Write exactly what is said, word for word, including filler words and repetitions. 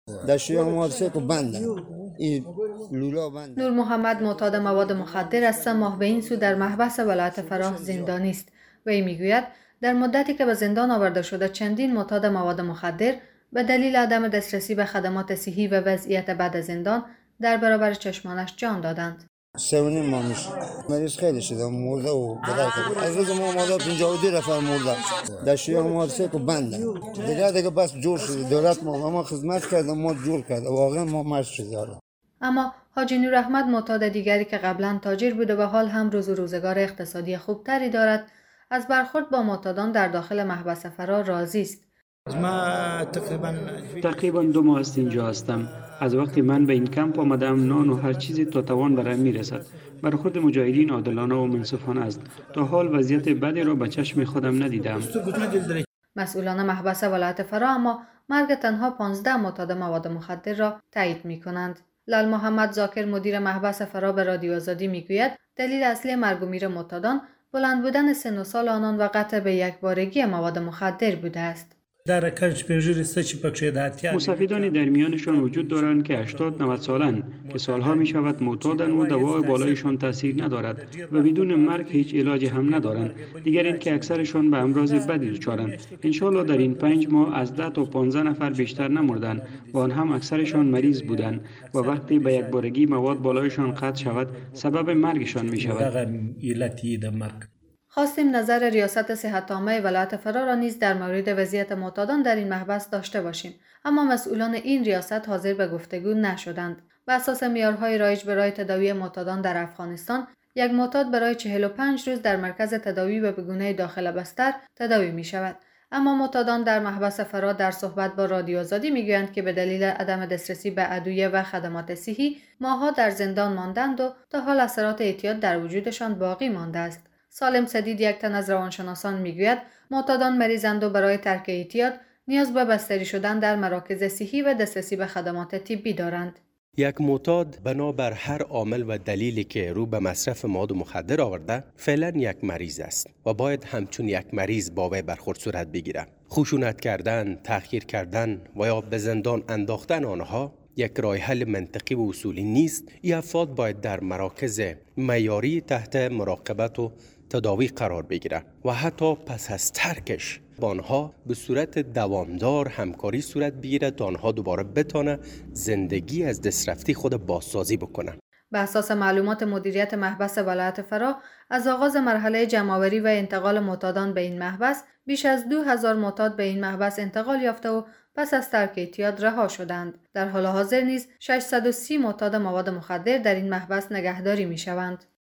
دشوی مارسه که بنده این لولا بنده. نور محمد معتاد مواد مخدر از سه ماه به این سو در محبس ولایت فراه زندانی است. وی میگوید در مدتی که به زندان آورده شده چندین معتاد مواد مخدر به دلیل عدم دسترسی به خدمات صحی و وضعیت بد زندان در برابر چشمانش جان دادند. سه و نیم ماه میشه مریض خیلی شده مرده و بدر کرد. از روز ما آمده پنجاه و دو نفر مرده دشوی مارسه که بنده دیگه دیگه بس جور شده. دولت ما ما خدمت کرده ما جور کرده واقعا ما مرد شده. اما حاجی نور احمد معتاد دیگری که قبلا تاجر بوده و حال هم روز و روزگار اقتصادی خوبتری دارد از برخورد با معتادان در داخل محبس فراه راضی است. ما تقریبا تقریبا دو ماه است اینجا هستم. از وقتی من به این کمپ آمدم نان و هر چیزی تا توان برایم میرسد. برخورد مجاهدین عادلانه و منصفانه است. تا حال وضعیت بدی را به چشم خودم ندیدم. مسئولان محبس ولایت فراه اما مرگ تنها پانزده معتاد مواد مخدر را تایید می کنند. لال محمد زاکر مدیر محبس فراه به رادیو آزادی میگوید دلیل اصلی مرگ و میر معتادان بلند بودن سن و سال آنان و قطع به یکبارگی مواد مخدر بوده است. مستفیدانی در میانشان وجود دارند که هشتاد نود سالند که سالها می شود معتادند و دوای بالایشان تاثیر ندارد و بدون مرگ هیچ علاجی هم ندارند. دیگر این که اکثرشان به امراض بدی دچارند. انشالله در این پنج ماه از ده تا پانزده نفر بیشتر نمردند و آن هم اکثرشان مریض بودند و وقتی به یکبارگی مواد بالایشان قطع شود سبب مرگشان می شود. خواستیم نظر ریاست صحت عامه ولایت فراه را نیز در مورد وضعیت معتادان در این محبس داشته باشیم، اما مسئولان این ریاست حاضر به گفتگو نشدند. بر اساس معیارهای رایج برای تداوی معتادان در افغانستان، یک معتاد برای چهل و پنج روز در مرکز تداوی و به گونه داخل بستر تداوی می شود. اما معتادان در محبس فراه در صحبت با رادیو آزادی میگویند که به دلیل عدم دسترسی به ادویه و خدمات صحی ماه‌ها در زندان ماندند و تا حال اثرات اعتیاد در وجودشان باقی مانده است. سالم سدید یک تن از روانشناسان میگوید معتادان مریضند و برای ترک اعتیاد نیاز به بستری شدن در مراکز صحی و دسترسی به خدمات طبی دارند. یک معتاد بنابر هر عامل و دلیلی که رو به مصرف مواد مخدر آورده فعلا یک مریض است و باید همچون یک مریض با وی برخورد صورت بگیره. خشونت کردن، تأخیر کردن و یا به زندان انداختن آنها یک راه حل منطقی و اصولی نیست. این افراد باید در مراکز معیاری تحت مراقبت و تداوی قرار بگیره و حتی پس از ترکش با آنها به صورت دوامدار همکاری صورت بگیره تا آنها دوباره بتونه زندگی از دسترفتی خود بازسازی بکنه. به اساس معلومات مدیریت محبس ولایت فراه، از آغاز مرحله جمع‌آوری و انتقال معتادان به این محبس، بیش از دو هزار معتاد به این محبس انتقال یافته و پس از ترک اعتیاد رها شدند. در حال حاضر نیز ششصد و سی معتاد مواد مخدر در این محبس نگهداری می‌شوند.